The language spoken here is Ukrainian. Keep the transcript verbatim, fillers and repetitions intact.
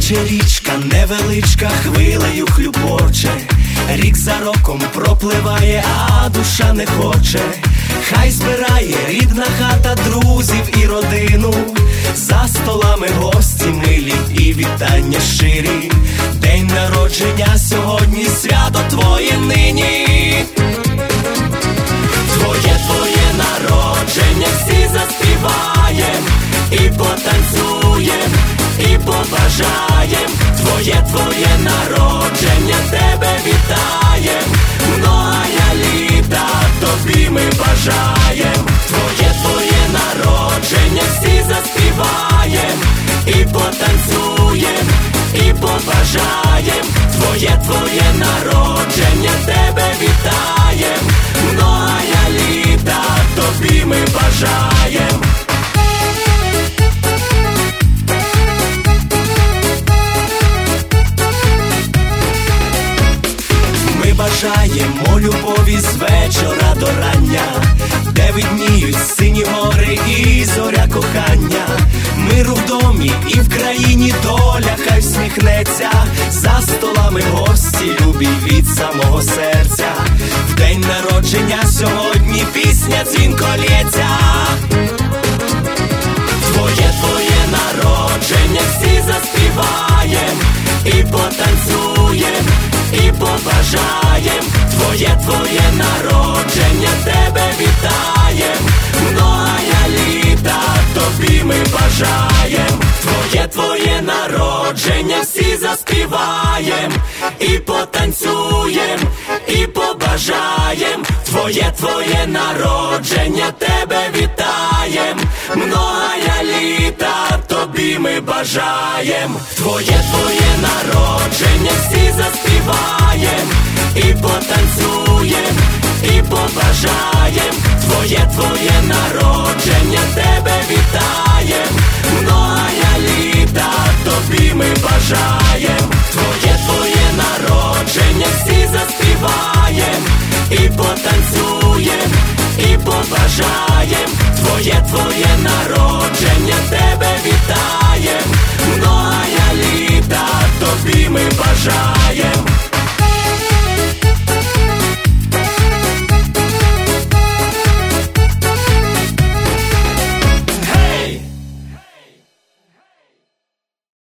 тече річка, невеличка, хвилею хлюпоче. Рік за роком пропливає, а душа не хоче. Хай збирає рідна хата друзів і родину, за столами гості милі і вітання щирі. День народження сьогодні, свято твоє нині. Твоє, твоє народження, всі заспіваєм і потанцюєм, і побажаєм. Твоє, твоє народження, тебе вітаєм. Многая літа тобі ми бажаєм. Твоє, твоє народження, всі заспіваєм і потанцюєм, і побажаєм. Твоє, твоє народження, тебе вітаєм. Многая літа тобі ми бажаєм. Ми бажаємо любові з вечора до рання, де видніють сині гори і зоря кохання. Миру в домі і в країні, доля хай всміхнеться. За столами гості любі від самого серця. В день народження сьогодні пісня дзвінко лється. Твоє, твоє народження, всі заспіваєм і потанцюєм, і побажаєм. Твоє, твоє народження, тебе вітаєм. Многая літа тобі ми бажаєм. Твоє, твоє народження, всі заспіваєм і потанцюєм, і побажаєм. Твоє, твоє народження, тебе вітаєм. Многая літа тобі ми бажаєм. Твоє, твоє народження, всі заспіваєм і потанцюєм, і побажаєм. Твоє, твоє народження, тебе вітаєм. Многая літа тобі ми бажаєм. Твоє, твоє народження, всі заспіваєм і потанцюєм, і побажаєм. Твоє, твоє народження, тебе вітаєм.